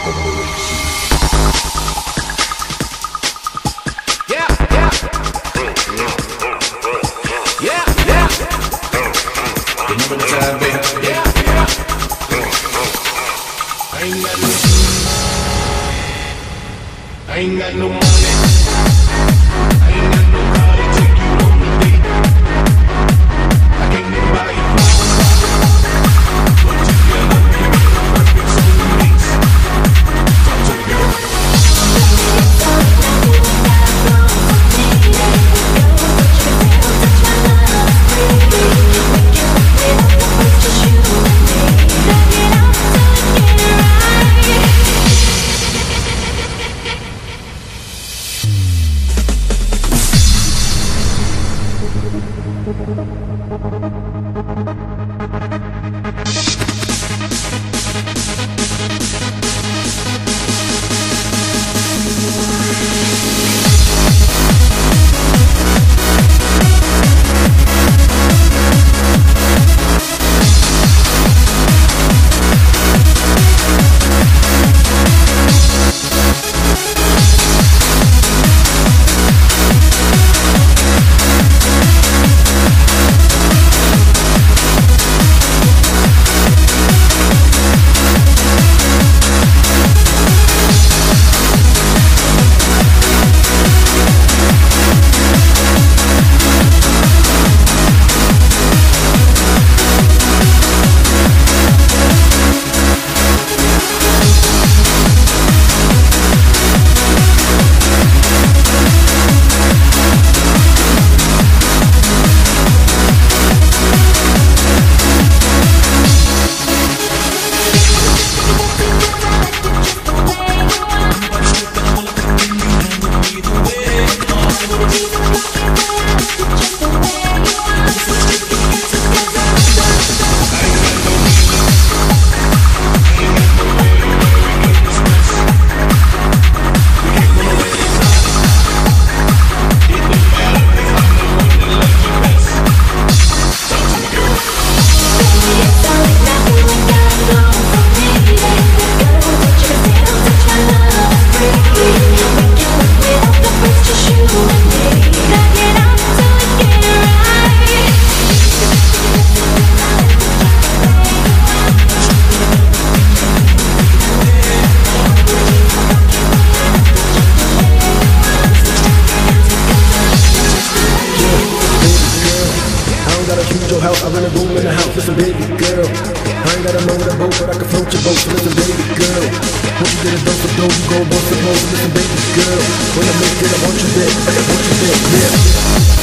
I ain't got no money. I ain't got no car to take you on the date. I can't even buy you flowers, but together we make a perfect soulmates. Talk to me, girl. House, I rent a room in the house, listen baby girl, I ain't gotta know the boat, but I can float your boat, so listen baby girl, once you get a dose of dough, you gon' bust the clothes, listen baby girl, when I make it, I want you there, I want you there, yeah.